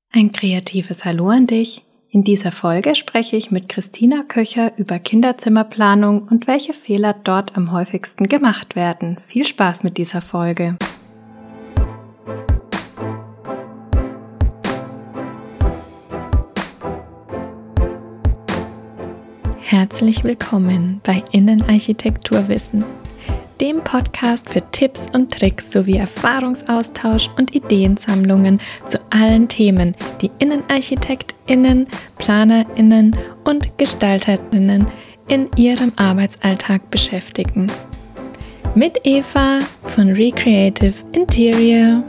Ein kreatives Hallo an dich. In dieser Folge spreche ich mit Christina Köcher über Kinderzimmerplanung und welche Fehler dort am häufigsten gemacht werden. Viel Spaß mit dieser Folge. Herzlich willkommen bei Innenarchitekturwissen, dem Podcast für Tipps und Tricks sowie Erfahrungsaustausch und Ideensammlungen zu allen Themen, die InnenarchitektInnen, PlanerInnen und GestalterInnen in ihrem Arbeitsalltag beschäftigen. Mit Eva von Recreative Interior.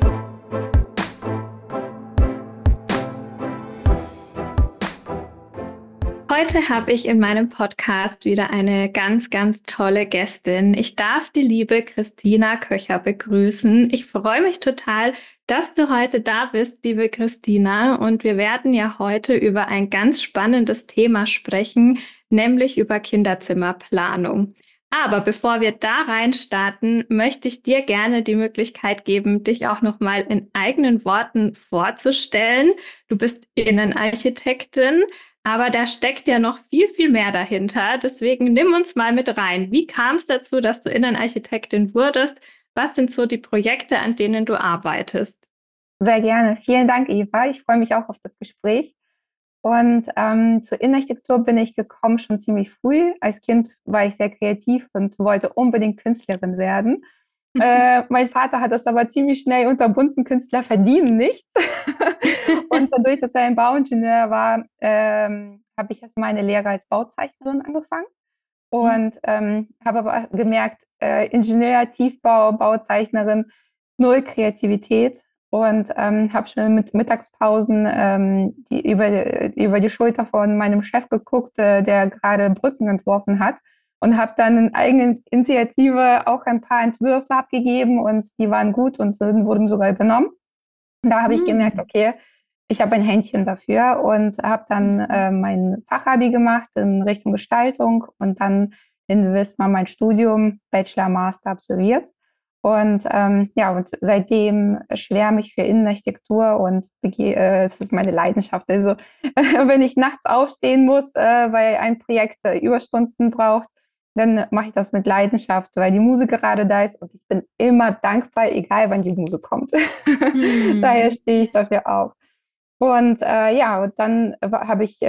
Heute habe ich in meinem Podcast wieder eine ganz, ganz tolle Gästin. Ich darf die liebe Christina Köcher begrüßen. Ich freue mich total, dass du heute da bist, liebe Christina. Und wir werden ja heute über ein ganz spannendes Thema sprechen, nämlich über Kinderzimmerplanung. Aber bevor wir da rein starten, möchte ich dir gerne die Möglichkeit geben, dich auch nochmal in eigenen Worten vorzustellen. Du bist Innenarchitektin. Aber da steckt ja noch viel, viel mehr dahinter. Deswegen nimm uns mal mit rein. Wie kam es dazu, dass du Innenarchitektin wurdest? Was sind so die Projekte, an denen du arbeitest? Sehr gerne. Vielen Dank, Eva. Ich freue mich auch auf das Gespräch. Und zur Innenarchitektur bin ich gekommen schon ziemlich früh. Als Kind war ich sehr kreativ und wollte unbedingt Künstlerin werden. Mein Vater hat das aber ziemlich schnell unterbunden, Künstler verdienen nichts. Und dadurch, dass er ein Bauingenieur war, habe ich erst meine Lehre als Bauzeichnerin angefangen. Und habe aber gemerkt, Ingenieur, Tiefbau, Bauzeichnerin, null Kreativität. Und habe schon mit Mittagspausen über die Schulter von meinem Chef geguckt, der gerade Brücken entworfen hat. Und habe dann in eigener Initiative auch ein paar Entwürfe abgegeben und die waren gut und wurden sogar übernommen. Da habe ich gemerkt, okay, ich habe ein Händchen dafür und habe dann mein Fachabi gemacht in Richtung Gestaltung und dann in Wismar mein Studium, Bachelor, Master absolviert. Und und seitdem schwärme ich für Innenarchitektur und es ist meine Leidenschaft. Also wenn ich nachts aufstehen muss, weil ein Projekt Überstunden braucht, dann mache ich das mit Leidenschaft, weil die Muse gerade da ist und ich bin immer dankbar, egal wann die Muse kommt. Daher stehe ich dafür auf. Und dann habe ich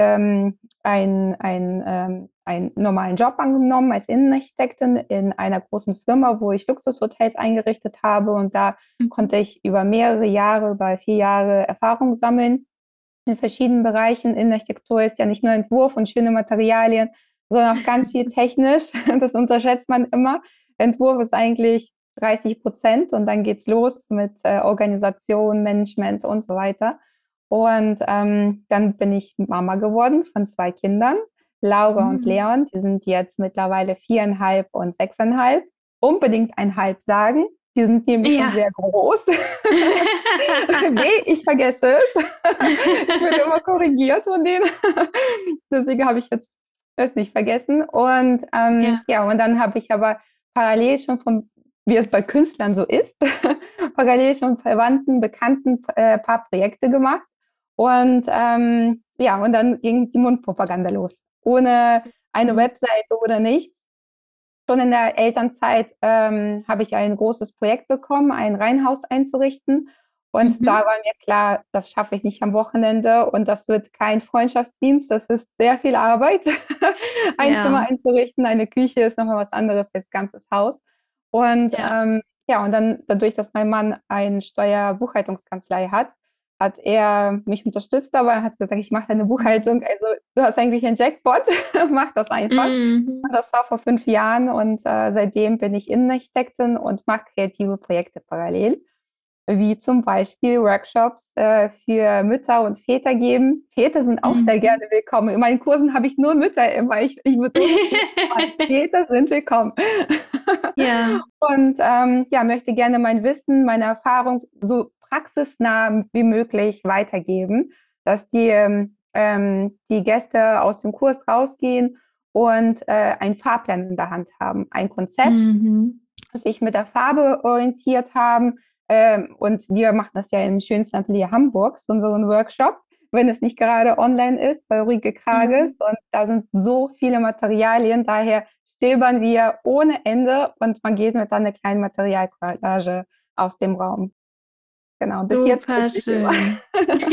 einen normalen Job angenommen als Innenarchitektin in einer großen Firma, wo ich Luxushotels eingerichtet habe. Und da konnte ich über mehrere Jahre, über 4 Jahre Erfahrung sammeln in verschiedenen Bereichen. Innenarchitektur ist ja nicht nur Entwurf und schöne Materialien, sondern auch ganz viel technisch. Das unterschätzt man immer. Entwurf ist eigentlich 30% und dann geht's los mit Organisation, Management und so weiter. Und dann bin ich Mama geworden von 2 Kindern, Laura und Leon. Die sind jetzt mittlerweile 4,5 und 6,5. Unbedingt 1,5 sagen. Die sind nämlich schon sehr groß. Nee, ich vergesse es. Ich werde immer korrigiert von denen. Deswegen habe ich jetzt das nicht vergessen. Und und dann habe ich aber parallel schon wie es bei Künstlern so ist, parallel schon Verwandten, Bekannten paar Projekte gemacht. Und und dann ging die Mundpropaganda los. Ohne eine Webseite oder nichts. Schon in der Elternzeit habe ich ein großes Projekt bekommen, ein Reihenhaus einzurichten. Und da war mir klar, das schaffe ich nicht am Wochenende und das wird kein Freundschaftsdienst, das ist sehr viel Arbeit. Ein Zimmer einzurichten, eine Küche ist nochmal was anderes als ganzes Haus. Und und dann dadurch, dass mein Mann eine Steuerbuchhaltungskanzlei hat er mich unterstützt, aber er hat gesagt, ich mache deine Buchhaltung. Also du hast eigentlich einen Jackpot, mach das einfach. Das war vor 5 Jahren und seitdem bin ich Innenarchitektin und mache kreative Projekte parallel, wie zum Beispiel Workshops für Mütter und Väter geben. Väter sind auch sehr gerne willkommen. In meinen Kursen habe ich nur Mütter immer. Ich betone es, Väter sind willkommen. Und möchte gerne mein Wissen, meine Erfahrung so praxisnah wie möglich weitergeben, dass die Gäste aus dem Kurs rausgehen und einen Fahrplan in der Hand haben, ein Konzept, das sich mit der Farbe orientiert haben, Und wir machen das ja im schönsten Atelier Hamburgs, unseren Workshop, wenn es nicht gerade online ist, bei Ulrike Mhm. Krages. Und da sind so viele Materialien, daher stöbern wir ohne Ende und man geht mit dann einer kleinen Materialcollage aus dem Raum. Genau, bis jetzt Super sitze ich immer. schön.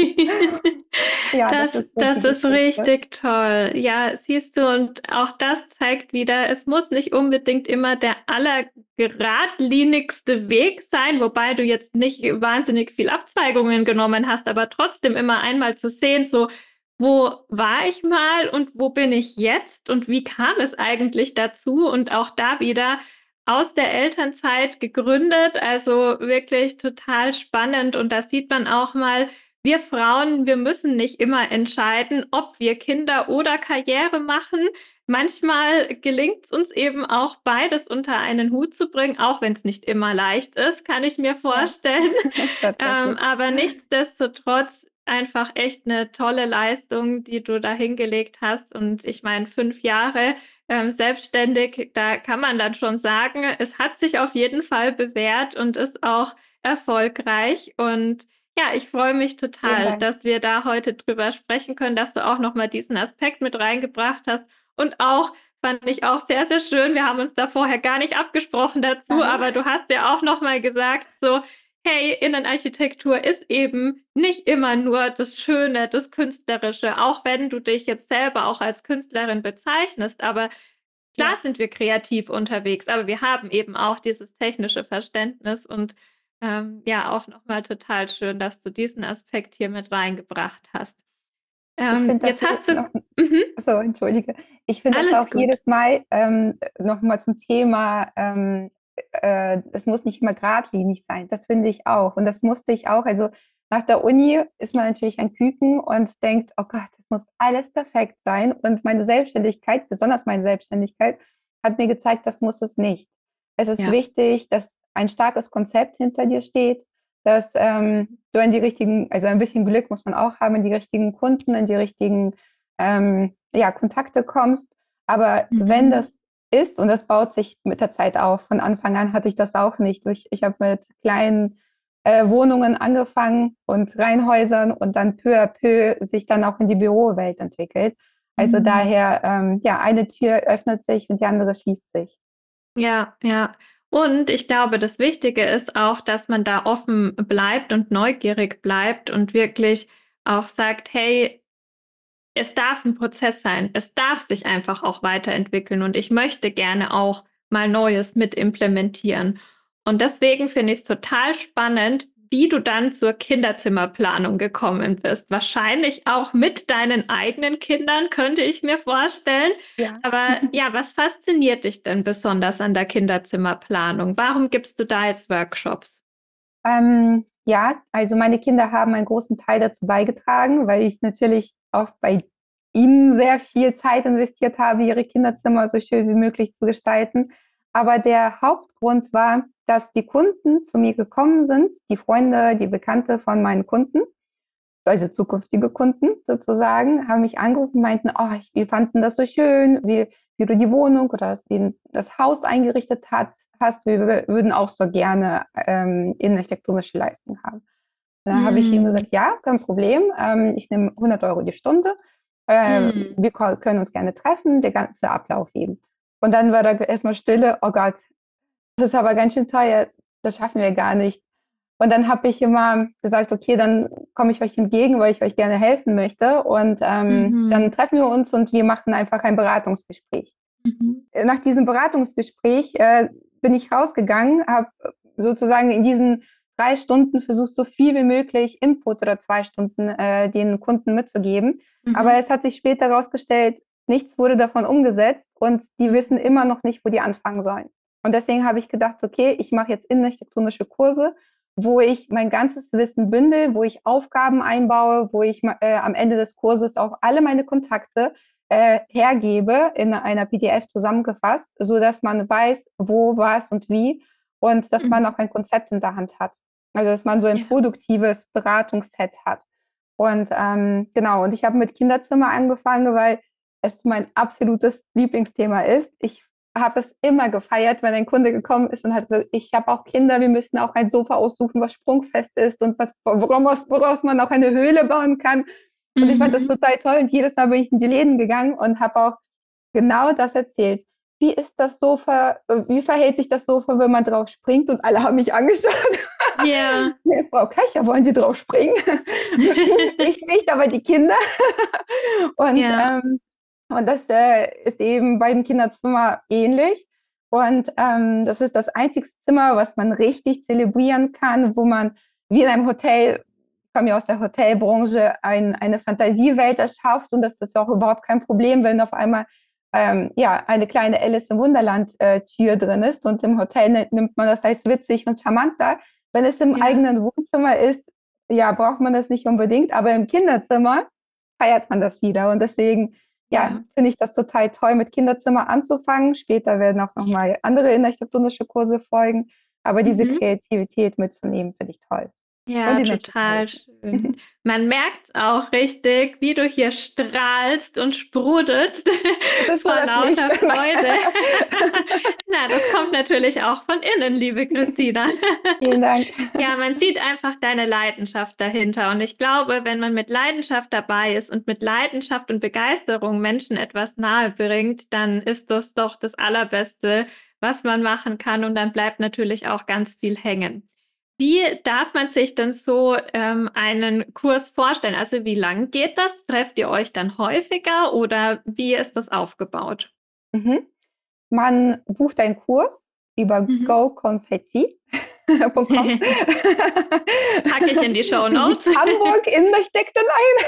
Ja, das Das, ist so die das ist Geschichte. richtig toll. Ja, siehst du, und auch das zeigt wieder, es muss nicht unbedingt immer der allergeradlinigste Weg sein, wobei du jetzt nicht wahnsinnig viel Abzweigungen genommen hast, aber trotzdem immer einmal zu sehen, so, wo war ich mal und wo bin ich jetzt und wie kam es eigentlich dazu? Und auch da wieder aus der Elternzeit gegründet, also wirklich total spannend. Und da sieht man auch mal, wir Frauen, wir müssen nicht immer entscheiden, ob wir Kinder oder Karriere machen. Manchmal gelingt es uns eben auch beides unter einen Hut zu bringen, auch wenn es nicht immer leicht ist, kann ich mir Ja, vorstellen. tatsächlich. Aber nichtsdestotrotz einfach echt eine tolle Leistung, die du da hingelegt hast. Und ich meine, 5 Jahre selbstständig, da kann man dann schon sagen, es hat sich auf jeden Fall bewährt und ist auch erfolgreich. Und ja, ich freue mich Vielen total, Dank. dass wir da heute drüber sprechen können, dass du auch nochmal diesen Aspekt mit reingebracht hast. Und auch fand ich auch sehr, sehr schön. Wir haben uns da vorher gar nicht abgesprochen dazu, Nein. aber du hast ja auch nochmal gesagt, so, hey, Innenarchitektur ist eben nicht immer nur das Schöne, das Künstlerische, auch wenn du dich jetzt selber auch als Künstlerin bezeichnest, aber klar Ja. sind wir kreativ unterwegs, aber wir haben eben auch dieses technische Verständnis und ja, auch nochmal total schön, dass du diesen Aspekt hier mit reingebracht hast. Ich finde das Jetzt hast jetzt du, noch, mhm, so, entschuldige. Ich finde das alles auch gut. jedes Mal nochmal zum Thema, es muss nicht immer geradlinig sein. Das finde ich auch. Und das musste ich auch. Also nach der Uni ist man natürlich ein Küken und denkt, oh Gott, das muss alles perfekt sein. Und meine Selbstständigkeit, besonders meine Selbstständigkeit, hat mir gezeigt, das muss es nicht. Es ist Ja. wichtig, dass ein starkes Konzept hinter dir steht, dass du in die richtigen, also ein bisschen Glück muss man auch haben, in die richtigen Kunden, in die richtigen ja, Kontakte kommst. Aber wenn Mhm. das ist, und das baut sich mit der Zeit auf, von Anfang an hatte ich das auch nicht. Ich habe mit kleinen Wohnungen angefangen und Reihenhäusern und dann peu à peu sich dann auch in die Bürowelt entwickelt. Also Mhm. daher, ja, eine Tür öffnet sich und die andere schließt sich. Ja, ja. Und ich glaube, das Wichtige ist auch, dass man da offen bleibt und neugierig bleibt und wirklich auch sagt, hey, es darf ein Prozess sein. Es darf sich einfach auch weiterentwickeln und ich möchte gerne auch mal Neues mit implementieren. Und deswegen finde ich es total spannend, wie du dann zur Kinderzimmerplanung gekommen bist. Wahrscheinlich auch mit deinen eigenen Kindern, könnte ich mir vorstellen. Ja. Aber ja, was fasziniert dich denn besonders an der Kinderzimmerplanung? Warum gibst du da jetzt Workshops? Ja, also meine Kinder haben einen großen Teil dazu beigetragen, weil ich natürlich auch bei ihnen sehr viel Zeit investiert habe, ihre Kinderzimmer so schön wie möglich zu gestalten. Aber der Hauptgrund war, dass die Kunden zu mir gekommen sind, die Freunde, die Bekannte von meinen Kunden, also zukünftige Kunden sozusagen, haben mich angerufen und meinten, oh, wir fanden das so schön, wie du die Wohnung oder das Haus eingerichtet hast. Wir würden auch so gerne innenarchitektonische Leistung haben. Und dann habe ich ihm Mm, gesagt, ja, kein Problem, ich nehme 100 € die Stunde, mm. wir können uns gerne treffen, der ganze Ablauf eben. Und dann war da erstmal Stille, oh Gott, das ist aber ganz schön teuer, das schaffen wir gar nicht. Und dann habe ich immer gesagt, okay, dann komme ich euch entgegen, weil ich euch gerne helfen möchte. Und dann Mhm. treffen wir uns und wir machen einfach ein Beratungsgespräch. Mhm. Nach diesem Beratungsgespräch bin ich rausgegangen, habe sozusagen in diesen 3 Stunden versucht, so viel wie möglich Input oder 2 Stunden den Kunden mitzugeben. Aber Mhm. es hat sich später herausgestellt, nichts wurde davon umgesetzt und die Mhm. wissen immer noch nicht, wo die anfangen sollen. Und deswegen habe ich gedacht, okay, ich mache jetzt innenarchitektonische Kurse, wo ich mein ganzes Wissen bündel, wo ich Aufgaben einbaue, wo ich am Ende des Kurses auch alle meine Kontakte hergebe, in einer PDF zusammengefasst, so dass man weiß, wo, was und wie und dass man Mhm. auch ein Konzept in der Hand hat. Also dass man so ein Ja. produktives Beratungsset hat. Und genau, und ich habe mit Kinderzimmer angefangen, weil es mein absolutes Lieblingsthema ist. Ich habe es immer gefeiert, wenn ein Kunde gekommen ist und hat gesagt, ich habe auch Kinder, wir müssen auch ein Sofa aussuchen, was sprungfest ist und woraus man auch eine Höhle bauen kann. Und ich fand das Mhm. total toll. Und jedes Mal bin ich in die Läden gegangen und habe auch genau das erzählt. Wie ist das Sofa, wie verhält sich das Sofa, wenn man drauf springt? Und alle haben mich angeschaut. Ja. Nee, Frau Köcher, wollen Sie drauf springen? Ich nicht, aber die Kinder. Und, Ja. und das ist eben bei dem Kinderzimmer ähnlich. Und das ist das einzige Zimmer, was man richtig zelebrieren kann, wo man wie in einem Hotel, ich komme ja aus der Hotelbranche, eine Fantasiewelt erschafft. Und das ist auch überhaupt kein Problem, wenn auf einmal ja, eine kleine Alice im Wunderland Tür drin ist. Und im Hotel nimmt man das als witzig und charmanter. Wenn es im Ja. eigenen Wohnzimmer ist, ja, braucht man das nicht unbedingt. Aber im Kinderzimmer feiert man das wieder. Und deswegen, ja, Ja. finde ich das total toll, mit Kinderzimmer anzufangen. Später werden auch nochmal andere architektonische Kurse folgen. Aber diese Mhm. Kreativität mitzunehmen, finde ich toll. Und Ja, die Menschen zu total helfen. schön. Man merkt auch richtig, wie du hier strahlst und sprudelst Es ist nur vor das Licht. lauter Freude. Na, das kommt natürlich auch von innen, liebe Christina. Vielen Dank. Ja, man sieht einfach deine Leidenschaft dahinter. Und ich glaube, wenn man mit Leidenschaft dabei ist und mit Leidenschaft und Begeisterung Menschen etwas nahe bringt, dann ist das doch das Allerbeste, was man machen kann. Und dann bleibt natürlich auch ganz viel hängen. Wie darf man sich denn so einen Kurs vorstellen? Also wie lang geht das? Trefft ihr euch dann häufiger oder wie ist das aufgebaut? Mhm. Man bucht einen Kurs über Mhm. goconfetti.com. Packe ich in die Show Wie Notes. Hamburg in der steckte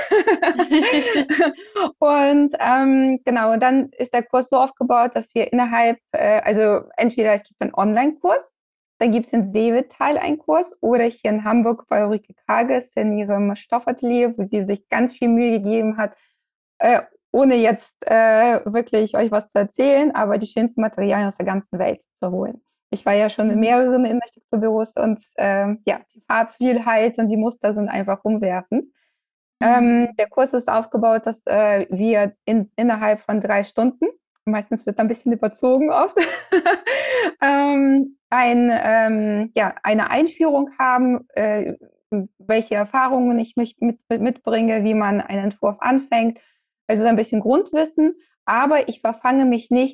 Und genau, und dann ist der Kurs so aufgebaut, dass wir innerhalb, also entweder es gibt einen Online-Kurs, dann gibt es in Seevetal einen Kurs oder hier in Hamburg bei Ulrike Kages in ihrem Stoffatelier, wo sie sich ganz viel Mühe gegeben hat, äh, ohne jetzt wirklich euch was zu erzählen, aber die schönsten Materialien aus der ganzen Welt zu holen. Ich war ja schon in Mhm. mehreren Innenarchitekturbüros und ja, die Farbvielheit und die Muster sind einfach umwerfend. Mhm. Der Kurs ist aufgebaut, dass wir innerhalb von 3 Stunden, meistens wird ein bisschen überzogen oft, ja, eine Einführung haben, welche Erfahrungen ich mitbringe, wie man einen Entwurf anfängt, also ein bisschen Grundwissen, aber ich verfange mich nicht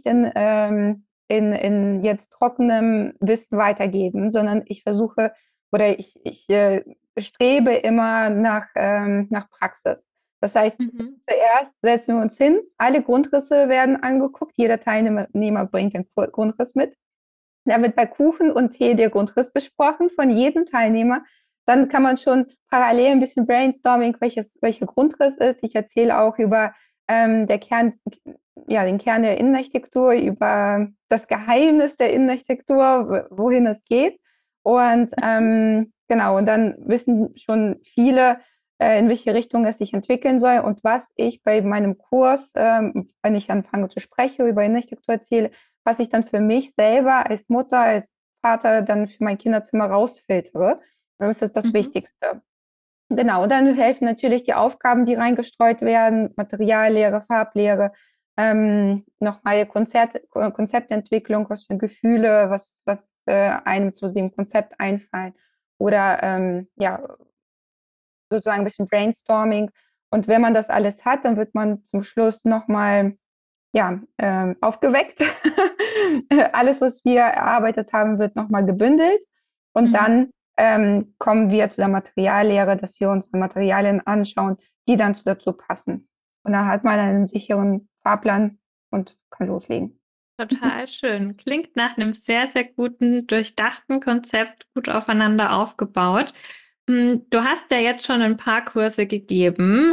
in jetzt trockenem Wissen weitergeben, sondern ich versuche oder ich strebe immer nach Praxis. Das heißt, Mhm. zuerst setzen wir uns hin, alle Grundrisse werden angeguckt, jeder Teilnehmer bringt den Grundriss mit. Da wird bei Kuchen und Tee der Grundriss besprochen von jedem Teilnehmer. Dann kann man schon parallel ein bisschen brainstorming, welcher Grundriss ist. Ich erzähle auch über der Kern, ja, den Kern der Innenarchitektur, über das Geheimnis der Innenarchitektur, wohin es geht. Und genau, und dann wissen schon viele, in welche Richtung es sich entwickeln soll und was ich bei meinem Kurs, wenn ich anfange zu sprechen, über Innenarchitektur erzähle, was ich dann für mich selber als Mutter, als Vater dann für mein Kinderzimmer rausfiltere. Das ist das Mhm. Wichtigste. Genau, und dann helfen natürlich die Aufgaben, die reingestreut werden, Materiallehre, Farblehre, nochmal Konzeptentwicklung, was für Gefühle, was einem zu dem Konzept einfallen. Oder ja, sozusagen ein bisschen Brainstorming. Und wenn man das alles hat, dann wird man zum Schluss nochmal ja, aufgeweckt. Alles, was wir erarbeitet haben, wird nochmal gebündelt. Und Mhm. dann kommen wir zu der Materiallehre, dass wir uns Materialien anschauen, die dann dazu passen. Und dann hat man einen sicheren Fahrplan und kann loslegen. Total schön. Klingt nach einem sehr, sehr guten, durchdachten Konzept, gut aufeinander aufgebaut. Du hast ja jetzt schon ein paar Kurse gegeben.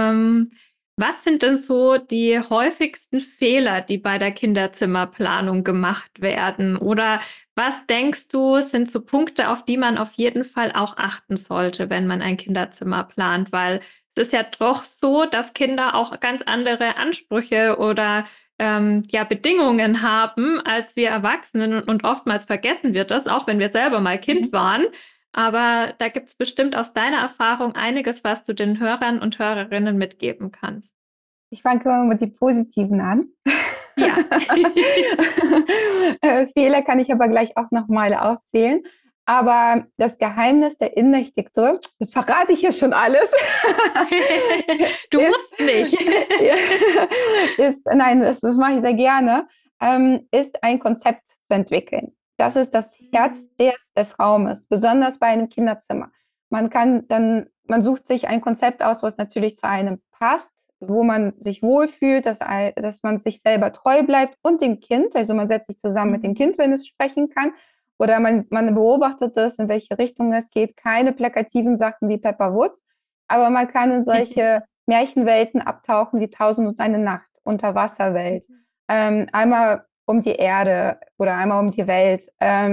Was sind denn so die häufigsten Fehler, die bei der Kinderzimmerplanung gemacht werden? Oder was denkst du, sind so Punkte, auf die man auf jeden Fall auch achten sollte, wenn man ein Kinderzimmer plant? Weil es ist ja doch so, dass Kinder auch ganz andere Ansprüche oder ja, Bedingungen haben als wir Erwachsenen und oftmals vergessen wir das, auch wenn wir selber mal Kind Mhm. waren. Aber da gibt es bestimmt aus deiner Erfahrung einiges, was du den Hörern und Hörerinnen mitgeben kannst. Ich fange mal mit den Positiven an. Ja. Fehler kann ich aber gleich auch nochmal aufzählen. Aber das Geheimnis der Innenarchitektur, das verrate ich ja schon alles, Du ist, musst nicht. nein, das mache ich sehr gerne, ist ein Konzept zu entwickeln. Das ist das Herz des Raumes, besonders bei einem Kinderzimmer. Man sucht sich ein Konzept aus, was natürlich zu einem passt, wo man sich wohlfühlt, dass man sich selber treu bleibt und dem Kind, also man setzt sich zusammen mit dem Kind, wenn es sprechen kann, oder man beobachtet es, in welche Richtung es geht. Keine plakativen Sachen wie Pepper Woods, aber man kann in solche Märchenwelten abtauchen wie Tausend und eine Nacht, Unterwasserwelt, einmal um die Erde oder einmal um die Welt,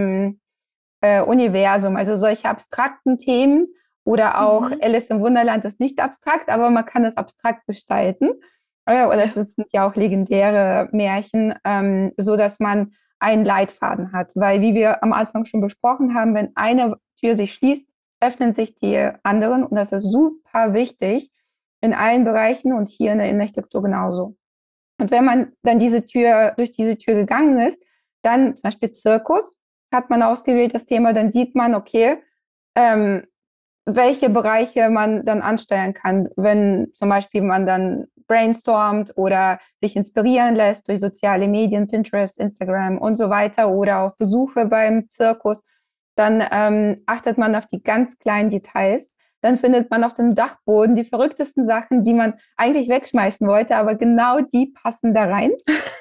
Universum, also solche abstrakten Themen oder auch Alice im Wunderland ist nicht abstrakt, aber man kann es abstrakt gestalten. Oder es sind ja auch legendäre Märchen, so dass man einen Leitfaden hat. Weil, wie wir am Anfang schon besprochen haben, wenn eine Tür sich schließt, öffnen sich die anderen. Und das ist super wichtig in allen Bereichen und hier in der Innenarchitektur genauso. Und wenn man dann durch diese Tür gegangen ist, dann zum Beispiel Zirkus, hat man ausgewählt das Thema, dann sieht man, okay, ähm, welche Bereiche man dann ansteuern kann, wenn zum Beispiel man dann brainstormt oder sich inspirieren lässt durch soziale Medien, Pinterest, Instagram und so weiter oder auch Besuche beim Zirkus, dann achtet man auf die ganz kleinen Details. Dann findet man auf dem Dachboden die verrücktesten Sachen, die man eigentlich wegschmeißen wollte, aber genau die passen da rein.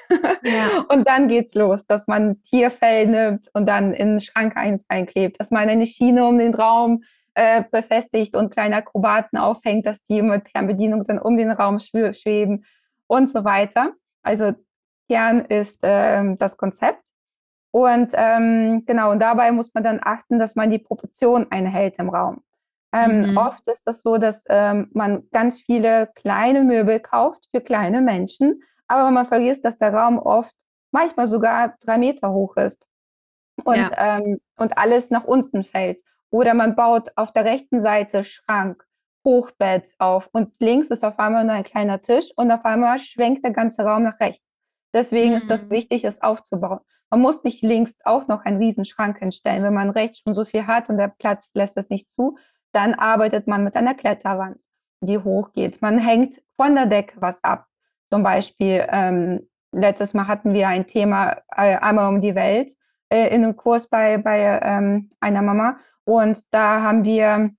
Ja. Und dann geht's los, dass man Tierfell nimmt und dann in den Schrank einklebt, dass man eine Schiene um den Raum befestigt und kleine Akrobaten aufhängt, dass die mit Fernbedienung dann um den Raum schweben und so weiter. Also Kern ist das Konzept. Und genau, und dabei muss man dann achten, dass man die Proportion einhält im Raum. Oft ist das so, dass man ganz viele kleine Möbel kauft für kleine Menschen, aber man vergisst, dass der Raum oft manchmal sogar 3 Meter hoch ist Ja. und alles nach unten fällt. Oder man baut auf der rechten Seite Schrank, Hochbett auf und links ist auf einmal nur ein kleiner Tisch und auf einmal schwenkt der ganze Raum nach rechts. Deswegen ist das wichtig, es aufzubauen. Man muss nicht links auch noch einen riesen Schrank hinstellen. Wenn man rechts schon so viel hat und der Platz lässt es nicht zu, dann arbeitet man mit einer Kletterwand, die hochgeht. Man hängt von der Decke was ab. Zum Beispiel, letztes Mal hatten wir ein Thema einmal um die Welt in einem Kurs bei einer Mama. Und da haben wir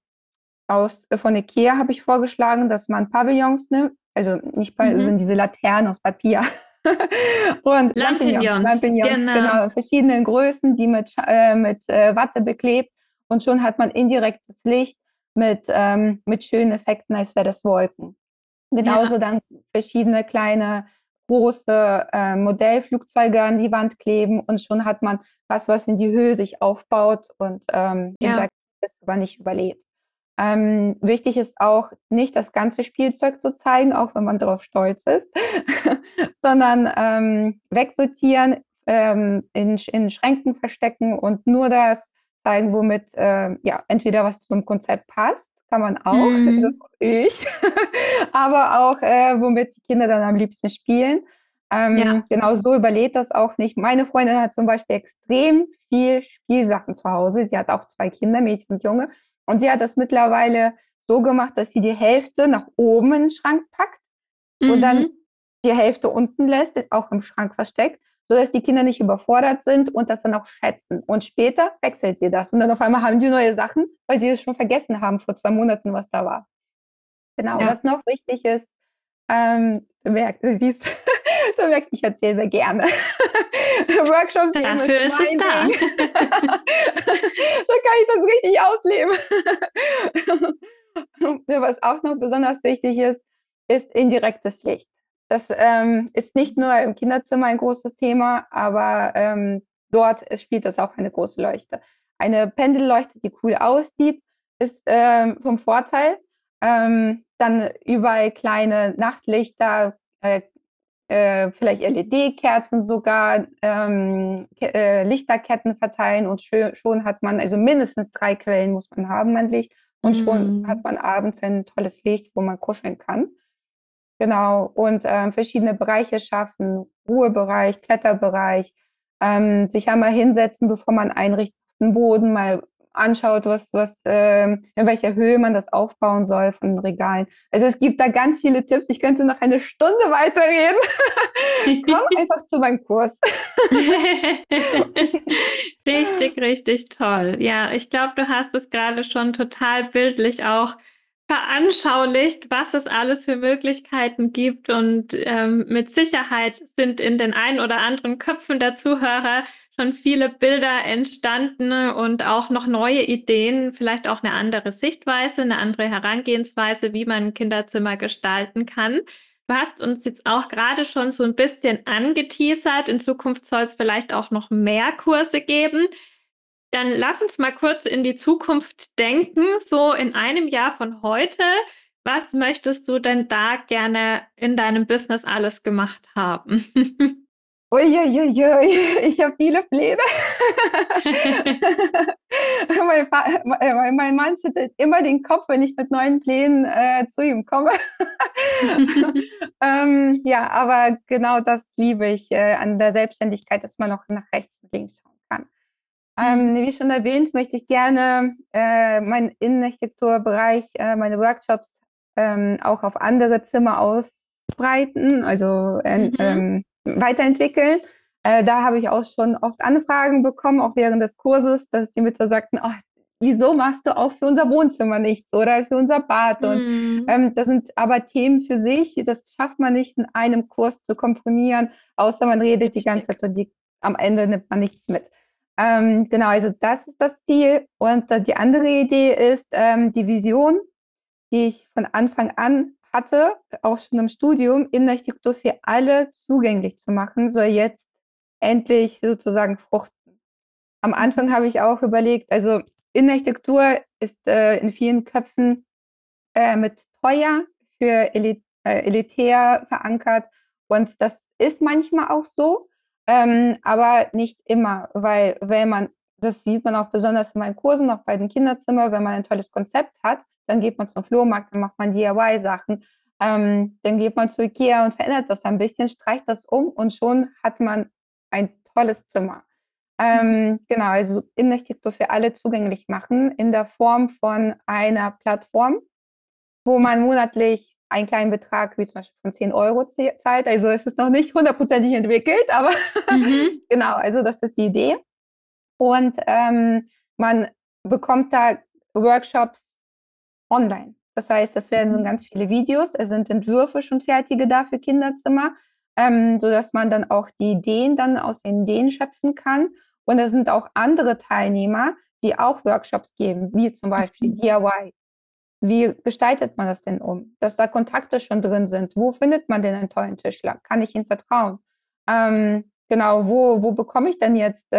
von Ikea habe ich vorgeschlagen, dass man Pavillons nimmt. Also nicht sind diese Laternen aus Papier. Und Lampignons, Lampignons, genau. genau, in verschiedenen Größen, die mit Watte beklebt. Und schon hat man indirektes Licht mit schönen Effekten, als wäre das Wolken. Genauso Ja, dann verschiedene kleine, große Modellflugzeuge an die Wand kleben und schon hat man was in die Höhe sich aufbaut und ja. ist aber nicht überlebt. Wichtig ist auch, nicht das ganze Spielzeug zu zeigen, auch wenn man darauf stolz ist, sondern wegsortieren, in Schränken verstecken und nur das zeigen, womit ja entweder was zum Konzept passt, kann man auch, das Mhm. mache ich, aber auch womit die Kinder dann am liebsten spielen. Ja. Genau so überlebt das auch nicht. Meine Freundin hat zum Beispiel extrem viel Spielsachen zu Hause. Sie hat auch 2 Kinder, Mädchen und Junge. Und sie hat das mittlerweile so gemacht, dass sie die Hälfte nach oben in den Schrank packt und dann Mhm. die Hälfte unten lässt, auch im Schrank versteckt, sodass die Kinder nicht überfordert sind und das dann auch schätzen. Und später wechselt sie das. Und dann auf einmal haben die neue Sachen, weil sie es schon vergessen haben vor 2 Monaten, was da war. Genau, Ja. was noch wichtig ist, du siehst, du merkst, ich erzähle sehr gerne. Workshops geben ist Dafür ist es mein da. Ding. Da kann ich das richtig ausleben. Was auch noch besonders wichtig ist indirektes Licht. Das ist nicht nur im Kinderzimmer ein großes Thema, aber dort spielt das auch eine große Leuchte. Eine Pendelleuchte, die cool aussieht, ist vom Vorteil. Dann überall kleine Nachtlichter, vielleicht LED-Kerzen sogar, Lichterketten verteilen und schon hat man, also mindestens 3 Quellen muss man haben an Licht und schon hat Mhm. man abends ein tolles Licht, wo man kuscheln kann. Genau. Und verschiedene Bereiche schaffen, Ruhebereich, Kletterbereich, sich einmal hinsetzen, bevor man einrichtet, den Boden mal anschaut, in welcher Höhe man das aufbauen soll von den Regalen. Also es gibt da ganz viele Tipps. Ich könnte noch eine Stunde weiterreden. Komm einfach zu meinem Kurs. Richtig, richtig toll. Ja, ich glaube, du hast es gerade schon total bildlich auch veranschaulicht, was es alles für Möglichkeiten gibt. Und mit Sicherheit sind in den ein oder anderen Köpfen der Zuhörer schon viele Bilder entstanden und auch noch neue Ideen, vielleicht auch eine andere Sichtweise, eine andere Herangehensweise, wie man ein Kinderzimmer gestalten kann. Du hast uns jetzt auch gerade schon so ein bisschen angeteasert. In Zukunft soll es vielleicht auch noch mehr Kurse geben. Dann lass uns mal kurz in die Zukunft denken, so in einem Jahr von heute. Was möchtest du denn da gerne in deinem Business alles gemacht haben? Uiuiui, ich habe viele Pläne. Mein Mann schüttelt immer den Kopf, wenn ich mit neuen Plänen zu ihm komme. Ja, aber genau das liebe ich an der Selbstständigkeit, dass man auch nach rechts und links schauen kann. Wie schon erwähnt, möchte ich gerne meinen Innenarchitekturbereich, meine Workshops auch auf andere Zimmer ausbreiten, also weiterentwickeln. Da habe ich auch schon oft Anfragen bekommen, auch während des Kurses, dass die Mütter sagten, oh, wieso machst du auch für unser Wohnzimmer nichts oder für unser Bad? Und das sind aber Themen für sich, das schafft man nicht in einem Kurs zu komprimieren, außer man redet die ganze Zeit und am Ende nimmt man nichts mit. Genau, also das ist das Ziel. Und die andere Idee ist die Vision, die ich von Anfang an hatte, auch schon im Studium, Innenarchitektur für alle zugänglich zu machen, soll jetzt endlich sozusagen fruchten. Am Anfang habe ich auch überlegt, also Innenarchitektur ist in vielen Köpfen mit teuer für elitär verankert. Und das ist manchmal auch so, aber nicht immer, weil wenn man, das sieht man auch besonders in meinen Kursen, auch bei den Kinderzimmern, wenn man ein tolles Konzept hat, dann geht man zum Flohmarkt, dann macht man DIY-Sachen, dann geht man zu Ikea und verändert das ein bisschen, streicht das um und schon hat man ein tolles Zimmer. Genau, also Innenarchitektur für alle zugänglich machen in der Form von einer Plattform, wo man monatlich einen kleinen Betrag, wie zum Beispiel von 10 Euro zahlt. Also es ist noch nicht hundertprozentig entwickelt, aber genau, also das ist die Idee. Und man bekommt da Workshops online. Das heißt, es werden so ganz viele Videos, es sind Entwürfe schon fertige da für Kinderzimmer, sodass man dann auch die Ideen dann aus den Ideen schöpfen kann. Und es sind auch andere Teilnehmer, die auch Workshops geben, wie zum Beispiel DIY. Wie gestaltet man das denn um? Dass da Kontakte schon drin sind. Wo findet man denn einen tollen Tischler? Kann ich ihm vertrauen? Genau, wo bekomme ich denn jetzt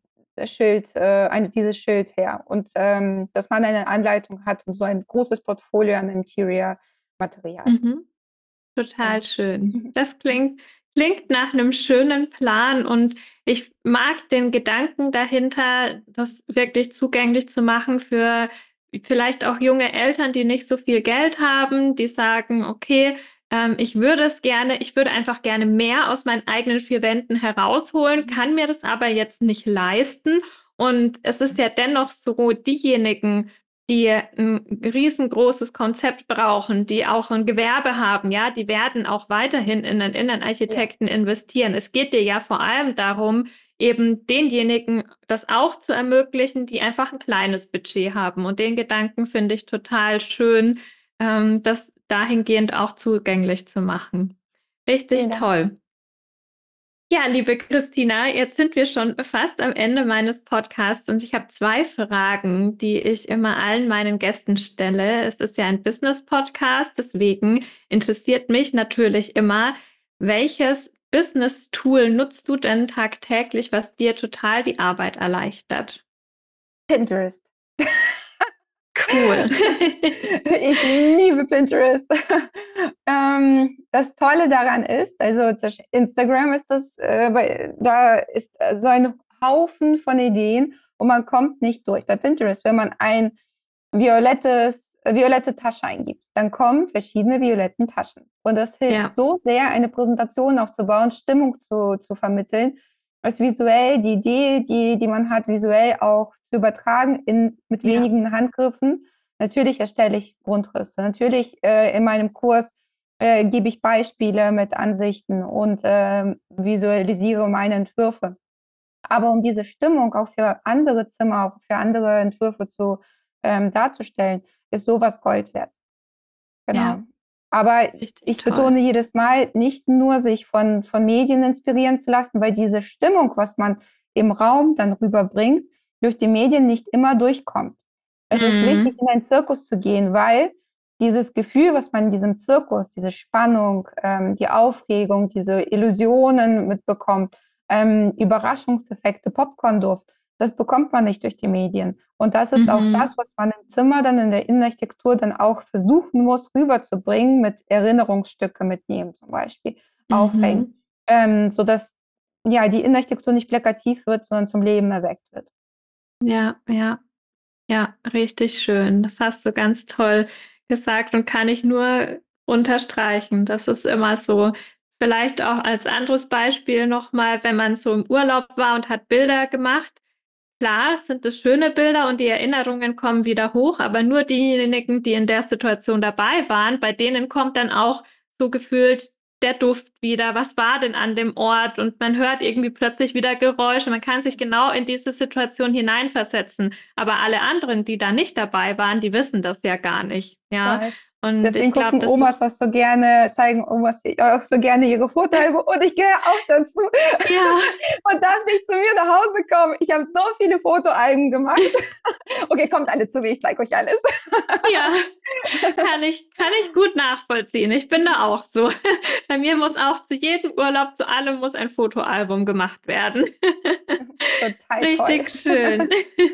dieses Schild her? Und dass man eine Anleitung hat und so ein großes Portfolio an Interior-Material. Total schön. Das klingt nach einem schönen Plan und ich mag den Gedanken dahinter, das wirklich zugänglich zu machen für vielleicht auch junge Eltern, die nicht so viel Geld haben, die sagen, okay, ich würde einfach gerne mehr aus meinen eigenen vier Wänden herausholen, kann mir das aber jetzt nicht leisten. Und es ist ja dennoch so, diejenigen, die ein riesengroßes Konzept brauchen, die auch ein Gewerbe haben, ja, die werden auch weiterhin in einen Innenarchitekten investieren. Es geht dir ja vor allem darum, eben denjenigen das auch zu ermöglichen, die einfach ein kleines Budget haben. Und den Gedanken finde ich total schön, das dahingehend auch zugänglich zu machen. Richtig Vielen Dank. toll. Ja, liebe Christina, jetzt sind wir schon fast am Ende meines Podcasts und ich habe zwei Fragen, die ich immer allen meinen Gästen stelle. Es ist ja ein Business-Podcast, deswegen interessiert mich natürlich immer, welches Business-Tool nutzt du denn tagtäglich, was dir total die Arbeit erleichtert? Pinterest. Cool. Ich liebe Pinterest. Das Tolle daran ist, also Instagram ist da ist so ein Haufen von Ideen und man kommt nicht durch. Bei Pinterest, wenn man ein violettes violette Tasche eingibst, dann kommen verschiedene violetten Taschen. Und das hilft Ja. so sehr, eine Präsentation aufzubauen, Stimmung zu vermitteln, als visuell die Idee, die man hat, visuell auch zu übertragen mit Ja. wenigen Handgriffen. Natürlich erstelle ich Grundrisse. Natürlich in meinem Kurs gebe ich Beispiele mit Ansichten und visualisiere meine Entwürfe. Aber um diese Stimmung auch für andere Zimmer, auch für andere Entwürfe darzustellen, ist sowas Gold wert. Ja. Genau. Aber Richtig ich toll. betone jedes Mal, nicht nur sich von Medien inspirieren zu lassen, weil diese Stimmung, was man im Raum dann rüberbringt, durch die Medien nicht immer durchkommt. Es ist wichtig, Mhm. in einen Zirkus zu gehen, weil dieses Gefühl, was man in diesem Zirkus, diese Spannung, die Aufregung, diese Illusionen mitbekommt, Überraschungseffekte, Popcorn-Duft, das bekommt man nicht durch die Medien. Und das ist auch das, Mhm. was man im Zimmer dann in der Innenarchitektur dann auch versuchen muss, rüberzubringen, mit Erinnerungsstücke mitnehmen zum Beispiel, aufhängen, Mhm. sodass ja, die Innenarchitektur nicht plakativ wird, sondern zum Leben erweckt wird. Ja, ja. Ja, richtig schön. Das hast du ganz toll gesagt und kann ich nur unterstreichen. Das ist immer so. Vielleicht auch als anderes Beispiel noch mal, wenn man so im Urlaub war und hat Bilder gemacht. Klar sind es schöne Bilder und die Erinnerungen kommen wieder hoch, aber nur diejenigen, die in der Situation dabei waren, bei denen kommt dann auch so gefühlt der Duft wieder. Was war denn an dem Ort? Und man hört irgendwie plötzlich wieder Geräusche. Man kann sich genau in diese Situation hineinversetzen. Aber alle anderen, die da nicht dabei waren, die wissen das ja gar nicht. Ich Ja. weiß. Und Deswegen ich glaube, gucken das Omas ist, auch so gerne, zeigen Omas auch so gerne ihre Fotoalben und ich gehöre auch dazu. ja, Und darf nicht zu mir nach Hause kommen. Ich habe so viele Fotoalben gemacht. Okay, kommt alle zu mir, ich zeige euch alles. ja, kann ich gut nachvollziehen. Ich bin da auch so. Bei mir muss auch zu jedem Urlaub, zu allem muss ein Fotoalbum gemacht werden. Total toll. Richtig schön.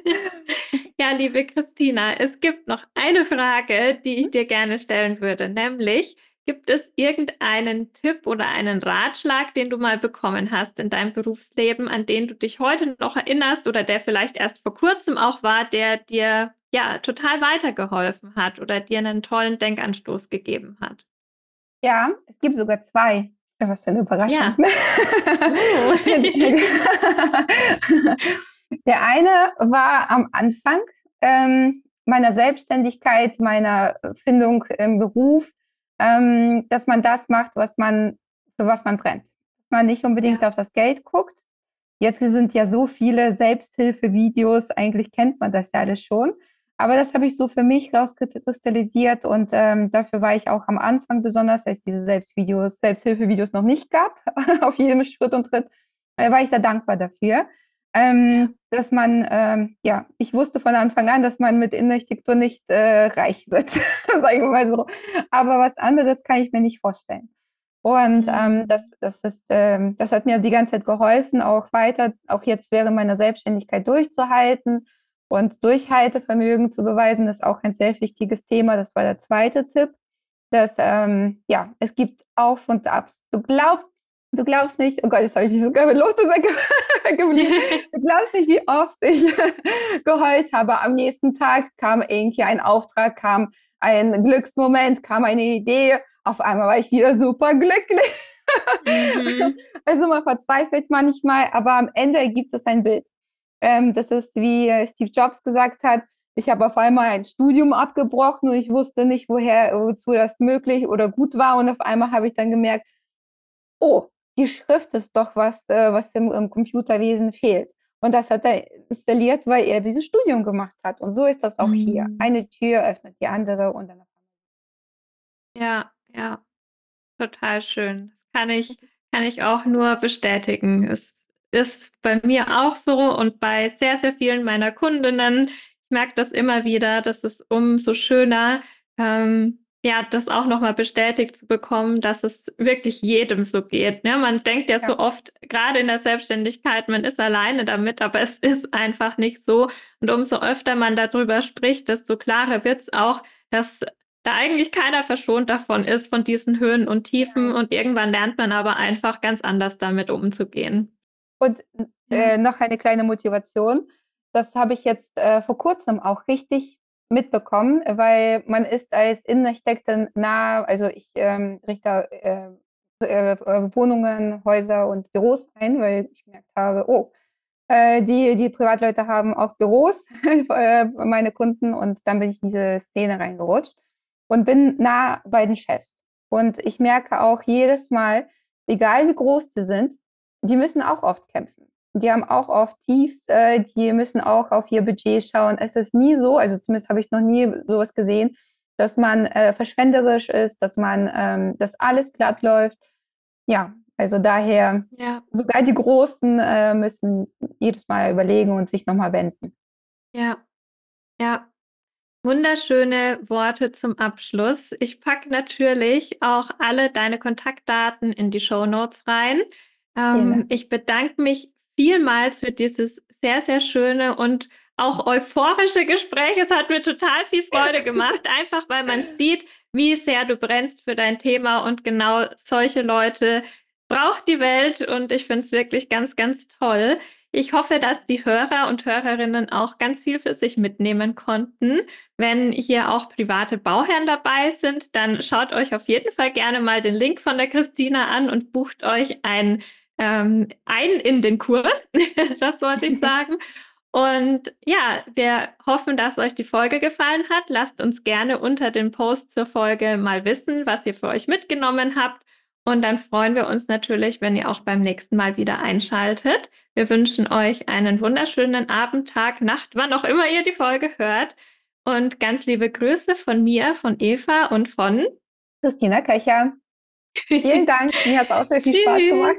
Ja, liebe Christina, es gibt noch eine Frage, die ich dir gerne stellen würde, nämlich, gibt es irgendeinen Tipp oder einen Ratschlag, den du mal bekommen hast in deinem Berufsleben, an den du dich heute noch erinnerst oder der vielleicht erst vor kurzem auch war, der dir ja total weitergeholfen hat oder dir einen tollen Denkanstoß gegeben hat? Ja, es gibt sogar zwei. Ja, was für eine Überraschung. Ja. Oh. Der eine war am Anfang meiner Selbstständigkeit, meiner Findung im Beruf, dass man das macht, für was man brennt. Dass man nicht unbedingt Ja. auf das Geld guckt. Jetzt sind ja so viele Selbsthilfevideos, eigentlich kennt man das ja alles schon. Aber das habe ich so für mich rauskristallisiert und dafür war ich auch am Anfang besonders, als es diese Selbsthilfevideos noch nicht gab, auf jedem Schritt und Tritt, war ich sehr dankbar dafür. Ja. Dass man, ja, ich wusste von Anfang an, dass man mit Innenarchitektur nicht reich wird, sagen wir mal so. Aber was anderes kann ich mir nicht vorstellen. Und Mhm. das hat mir die ganze Zeit geholfen, auch jetzt während meiner Selbstständigkeit durchzuhalten und Durchhaltevermögen zu beweisen, ist auch ein sehr wichtiges Thema. Das war der zweite Tipp, dass ja, es gibt Auf und Abs. Du glaubst nicht, oh Gott, jetzt habe ich mich sogar mit Lotus geblieben. Du glaubst nicht, wie oft ich geheult habe. Am nächsten Tag kam irgendwie ein Auftrag, kam ein Glücksmoment, kam eine Idee. Auf einmal war ich wieder super glücklich. Mhm. Also man verzweifelt manchmal, aber am Ende ergibt es ein Bild. Das ist, wie Steve Jobs gesagt hat, ich habe auf einmal ein Studium abgebrochen und ich wusste nicht, wozu das möglich oder gut war. Und auf einmal habe ich dann gemerkt, oh, die Schrift ist doch was im Computerwesen fehlt. Und das hat er installiert, weil er dieses Studium gemacht hat. Und so ist das auch hier. Mhm. Eine Tür öffnet die andere und dann. Ja, ja, total schön. Kann ich auch nur bestätigen. Es ist bei mir auch so und bei sehr, sehr vielen meiner Kundinnen. Ich merke das immer wieder, dass es umso schöner, ja, das auch nochmal bestätigt zu bekommen, dass es wirklich jedem so geht. Ne? Man denkt ja Ja. so oft, gerade in der Selbstständigkeit, man ist alleine damit, aber es ist einfach nicht so. Und umso öfter man darüber spricht, desto klarer wird es auch, dass da eigentlich keiner verschont davon ist, von diesen Höhen und Tiefen. Nein. Und irgendwann lernt man aber einfach ganz anders damit umzugehen. Und Ja. noch eine kleine Motivation. Das habe ich jetzt vor kurzem auch richtig mitbekommen, weil man ist als Innenarchitektin nah, also ich richte Wohnungen, Häuser und Büros ein, weil ich gemerkt habe, die Privatleute haben auch Büros, meine Kunden, und dann bin ich in diese Szene reingerutscht und bin nah bei den Chefs. Und ich merke auch jedes Mal, egal wie groß sie sind, die müssen auch oft kämpfen. Die haben auch oft Tiefs, die müssen auch auf ihr Budget schauen. Es ist nie so, also zumindest habe ich noch nie sowas gesehen, dass man verschwenderisch ist, dass alles glatt läuft. Ja, also daher, sogar die Großen müssen jedes Mal überlegen und sich nochmal wenden. Ja, ja. Wunderschöne Worte zum Abschluss. Ich packe natürlich auch alle deine Kontaktdaten in die Shownotes rein. Ich bedanke mich vielmals für dieses sehr, sehr schöne und auch euphorische Gespräch. Es hat mir total viel Freude gemacht, einfach weil man sieht, wie sehr du brennst für dein Thema, und genau solche Leute braucht die Welt, und ich finde es wirklich ganz, ganz toll. Ich hoffe, dass die Hörer und Hörerinnen auch ganz viel für sich mitnehmen konnten. Wenn hier auch private Bauherren dabei sind, dann schaut euch auf jeden Fall gerne mal den Link von der Christina an und bucht euch ein in den Kurs. Das wollte ich sagen. Und ja, wir hoffen, dass euch die Folge gefallen hat. Lasst uns gerne unter dem Post zur Folge mal wissen, was ihr für euch mitgenommen habt. Und dann freuen wir uns natürlich, wenn ihr auch beim nächsten Mal wieder einschaltet. Wir wünschen euch einen wunderschönen Abend, Tag, Nacht, wann auch immer ihr die Folge hört. Und ganz liebe Grüße von mir, von Eva und von Christina Köcher. Vielen Dank, mir hat es auch sehr viel Spaß gemacht.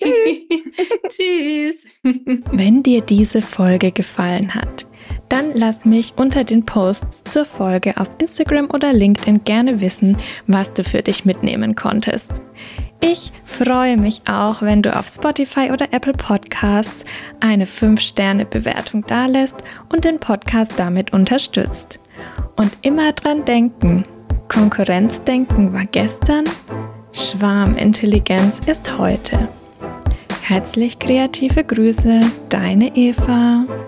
Tschüss. Wenn dir diese Folge gefallen hat, dann lass mich unter den Posts zur Folge auf Instagram oder LinkedIn gerne wissen, was du für dich mitnehmen konntest. Ich freue mich auch, wenn du auf Spotify oder Apple Podcasts eine 5-Sterne-Bewertung dalässt und den Podcast damit unterstützt. Und immer dran denken, Konkurrenzdenken war gestern, Schwarmintelligenz ist heute. Herzlich kreative Grüße, deine Eva.